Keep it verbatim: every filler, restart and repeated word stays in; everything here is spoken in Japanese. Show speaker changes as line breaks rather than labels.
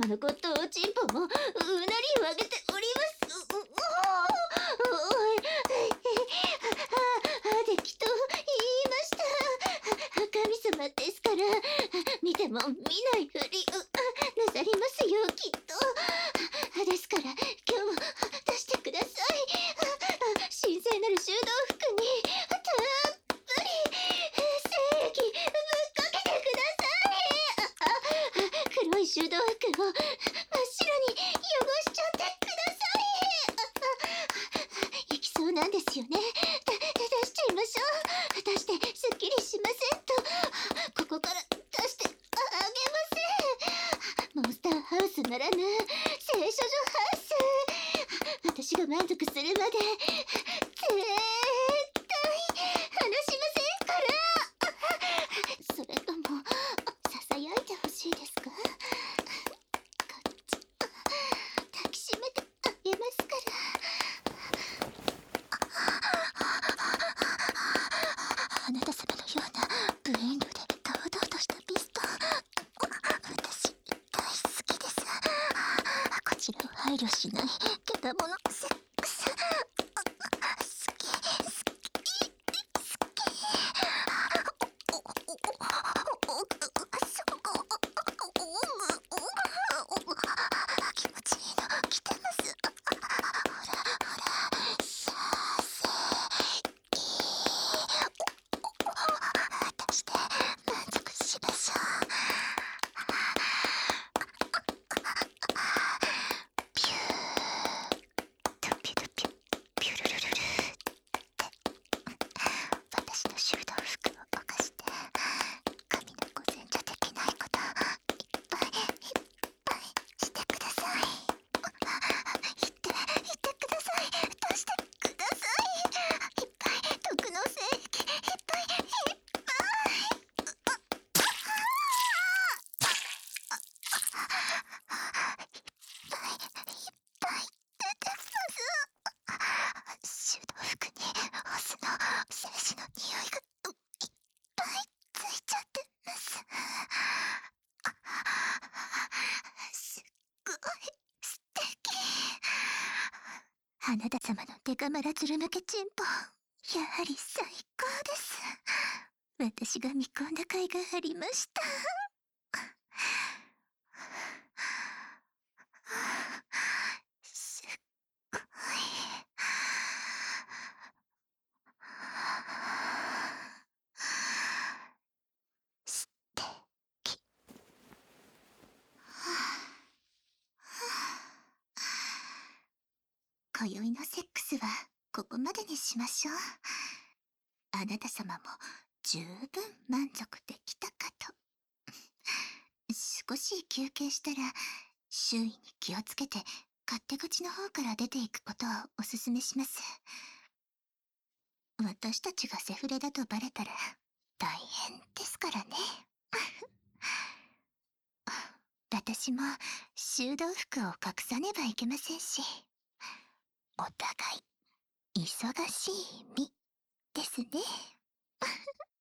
の子とおちんぽもうなりを上げております。うおおおいあできと言いました。神様ですから見ても見ないふりなさりますよきっと。ですから今日も出してください。神聖なる修道服にたっぷり精液ぶっかけてください。黒い修道服を真っ白に汚しちゃってください。いきそうなんですよね。だ出しちゃいましょう。出してすっきりしませんとここから出してあげません。モンスターハウスならぬ聖書女ハウス。私が満足するまで絶対離しませんから。それともささやいてほしいですか。こっち抱きしめてあげますから。あなた様のような無遠慮で堂々としたビスト、私大好きです。こちらを配慮しないけだものセックス好き好き好き。気持ちいいの来てます。ほらほらさせき出して満足しましょう。ピュードピュドピュピュルルルルって私の修道服を犯して神の御前じゃできないこといっぱいいっぱいしてください。言って言ってください。出してください。いっぱい毒の精液いっぱいいっぱいいっぱいいっぱい出てます。修道服にオスの精子の匂いがういっぱいついちゃってます。すっごい素敵。あなた様のデカマラズル向けチンポやはり最高です。私が見込んだ甲斐がありました。すっごい素敵。今宵のセックスはここまでにしましょう。あなた様も十分満足できたかと。少し休憩したら周囲に気をつけて勝手口の方から出ていくことをお勧めします。私たちがセフレだとバレたら大変ですからね。私も修道服を隠さねばいけませんし、お互い忙しい身ですね。